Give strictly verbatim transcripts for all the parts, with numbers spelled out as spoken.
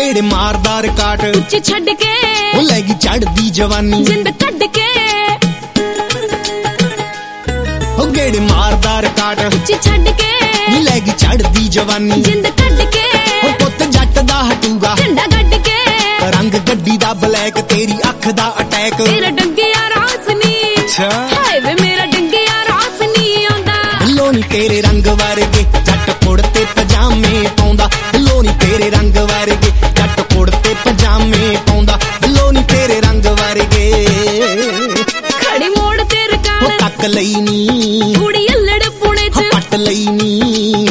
गेड़े मारदार काट उच्च छड़ के ओ लैगी चढ़दी जवानी जिंद कट के ओ गेड़े मारदार काट उच्च छड़ के लैगी चढ़दी जवानी जिंद कट के ओ पुत जट दा हटूगा झंडा गड्ड के रंग गड्डी दा ब्लैक तेरी अख दा अटैक मेरा डंगिया रास नी अच्छा हाय वे मेरा डंगिया रास नी आंदा लोनी तेरे रंग वर्गे जट कुड़ते पजामे पाउंदा लोनी तेरे रंग वर्गे जट कुड़ते पजामे पाउंदा लोनी तेरे रंग वर्गे खड़ी मोड़ तेरे कान तक लई नी कुड़ी अल्लड़ पुणे च पट लई नी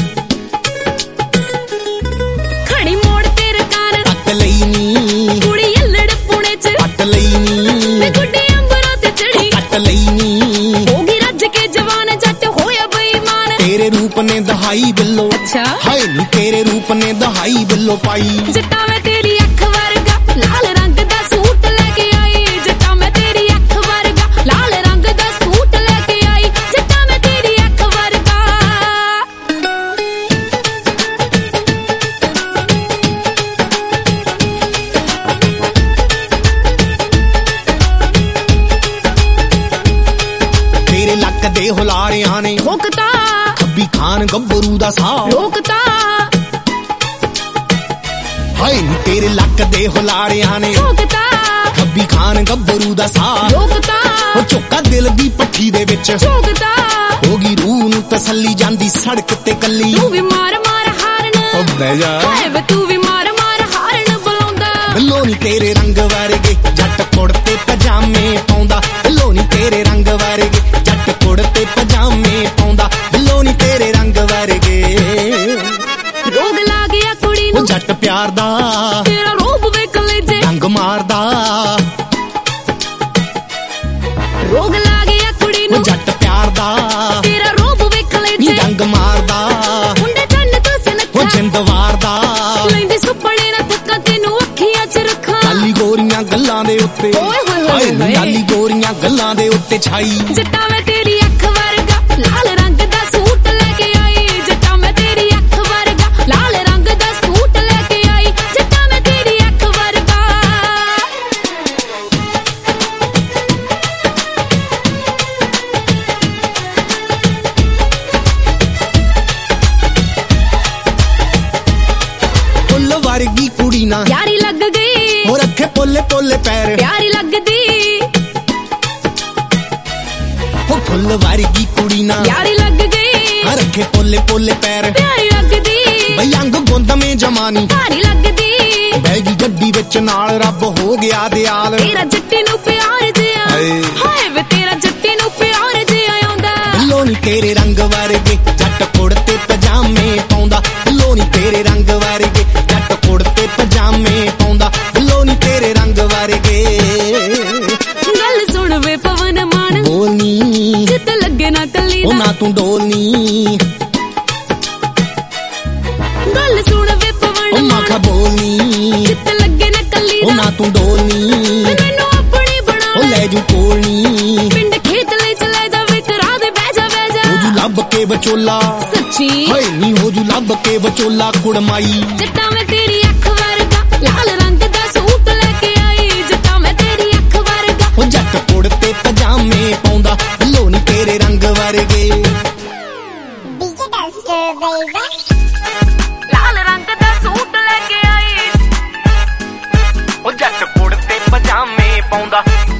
खड़ी मोड़ तेरे कान तक लई नी कुड़ी अल्लड़ पुणे च पट लई नी मैं गुड्डी अंबरों ते चढ़ी कट लई नी होगी रज के जवान जट होया बेईमान तेरे रूप ने दहाई बिल्लो अच्छा हाय नी तेरे रूप ने दहाई बिल्लो पाई जट्टा मैं तेरी अख वर्गा लाल रंग दा सूट लेके आई जट्टा मैं तेरी अख वर्गा लाल रंग दा सूट लेके आई जट्टा मैं तेरी अख वर्गा तेरे लक दे हुलारियां ने ठोकता खब्बी खान गब्बरू दा सा रोकता हाय नी तेरे लक दे हुलारियां ने ठोकता खब्बी खान गब्बरू दा सा रोकता ओ चोका दिल दी पट्ठी दे विच ठोकता होगी रूह नू तसल्ली जांदी सड़क ते कल्ली तू भी मार मार हारन ओ बह जा हाय वे तू भी मार मार हारन बुलाਉਂਦਾ लोनी तेरे रंग वर्गे जट कुड़ते पजामे पाउंदा लोनी तेरे रंग वर्गे जट कुड़ते पजामे पाउंदा लोनी तेरे रंग वर्गे रोग ला गया कुड़ी ओ नू जट प्यार दा तेरा रूप वे कलेजे रंग मारदा रोग ला गया कुड़ी ओ नू जट प्यार दा तेरा रूप वे कलेजे रंग मारदा मुंडे चंन तो ओ सनखा जिंद वारदा ਲੈਂਦੇ ਸੁਪਨੇ ਨਾ ਥੱਕਾਂ ਤੈਨੂੰ ਅੱਖੀਆਂ 'ਚ ਰੱਖਾਂ ਲਾਲੀ ਗੋਰੀਆਂ ਗੱਲਾਂ ਦੇ ਉੱਤੇ ਓਏ ਹੋਏ ਹੋਏ ਹਾਏ ਨੀ ਹੋਏ। ਲਾਲੀ ਗੋਰੀਆਂ ਗੱਲਾਂ ਦੇ ਉੱਤੇ ਛਾਈ ਜੱਟਾ ਮੈਂ ਤੇਰੀ ਅੱਖ ਵਰਗਾ ਲਾਲ ਰੰਗ ਦਾ ਸੂਟ ਲੈ ਕੇ ਆਈ ਜੱਟਾ ਮੈਂ ਤੇਰੀ ਅੱਖ ਵਰਗਾ ਲਾਲ ਰੰਗ ਦਾ ਸੂਟ ਲੈ ਕੇ ਆਈ ਜੱਟਾ ਮੈਂ ਤੇਰੀ ਅੱਖ ਵਰਗਾ ਫੁੱਲ ਵਰਗੀ ਕੁੜੀ ਨਾ ਯਾਰੀ ਲੱਗ ਗਈ ਉਹ ਰੱਖੇ ਪੋਲੇ ਪੋਲੇ ਪੈਰ ਪਿਆਰੀ ਲੱਗਦੀ ਉਹ ਫੁੱਲ ਵਰਗੀ ਕੁੜੀ ਨਾ ਯਾਰੀ ਲੱਗ ਗਈ ਆ ਰੱਖੇ ਪੋਲੇ ਪੋਲੇ ਪੈਰ ਪਿਆਰੀ ਲੱਗਦੀ ਬਈ ਅੰਗ ਗੁੰਦ ਮੇ ਜਮਾਨੀ ਭਾਰੀ ਲੱਗਦੀ ਬੈਗੀ ਗੱਡੀ ਵਿੱਚ ਨਾਲ ਰੱਬ ਹੋ ਗਿਆ ਦਿਆਲ ਤੇਰਾ ਜੱਟੀ ਨੂੰ ਪਿਆਰ ਜਿਆ ਹਾਏ। ਹਾਏ ਵੇ ਤੇਰਾ ਜੱਟੀ ਨੂੰ ਪਿਆਰ ਜਿਆ ਆਉਂਦਾ ਲੋਨੀ ਤੇਰੇ ਰੰਗ ਵਰਗੇ ਜੱਟ ਕੁੜਤੇ ਪਜਾਮੇ ਪਾਉਂਦਾ ਲੋਨੀ ਤੇਰੇ ਰੰਗ ਵਰਗੇ ਜੱਟ ਕੁੜਤੇ ਪਜਾਮੇ ਪਾਉਂਦਾ ਲੋਨੀ ਤੇਰੇ ਰੰਗ ਵਰਗੇ ਗੱਲ ਸੁਣ ਵੇ ਪਵਨ ਮਾਨ ਬੋਲਨੀ ਜਿੱਤ ਲੱਗੇ ਨਾ ਕੱਲੀ ਉਹ ਦਾ ਨਾ ਤੂੰ ਡੋਲਨੀ ਗੱਲ ਸੁਣ ਵੇ ਉਹ ਪਵਨ ਨਾ ਖਾ ਮਾਨ ਬੋਲਨੀ ਜਿੱਤ ਲੱਗੇ ਨਾ ਕੱਲੀ ਉਹ ਦਾ ਨਾ ਤੂੰ ਡੋਲਨੀ ਮੈਨੂੰ ਆਪਣੀ ਬਣਾ ਉਹ ਲੈ ਜੂ ਕੋਲਨੀ ਪਿੰਡ ਖੇਤ ਲਈ ਚਲੇ ਦਾ ਵੇ ਕਰਾ ਦੇ ਬਹਿ ਜਾ ਬਹਿ ਹੋ ਜੂ ਜਾ ਲੱਭ ਕੇ ਵਿਚੋਲਾ ਸੱਚੀ ਹਾਏ ਨੀ ਹੋ ਜੂ ਲੱਭ ਕੇ ਵਿਚੋਲਾ ਕੁੜਮਾਈ ਜੱਟਾ ਮੈਂ ਤੇਰੀ ਅੱਖ ਵਰਗਾ ਲਾਲ ਰੰਗ ਦਾ ਸੂਟ ਲੈ ਕੇ ਆਈ ਜੱਟਾ ਮੈਂ ਤੇਰੀ ਅੱਖ ਵਰਗਾ ਉਹ ਜੱਟ ਕੁੜਤੇ ਪਜਾਮੇ ਪਾਉਂਦਾ ਲੋਨੀ ਤੇਰੇ ਰੰਗ ਵਰਗੇ D J Duster, baby. ਲਾਲ ਰੰਗ ਦਾ ਸੂਟ ਲੈ ਕੇ ਆਈ ਉਹ ਜੱਟ ਕੁੜਤੇ ਪਜਾਮੇ ਪਾਉਂਦਾ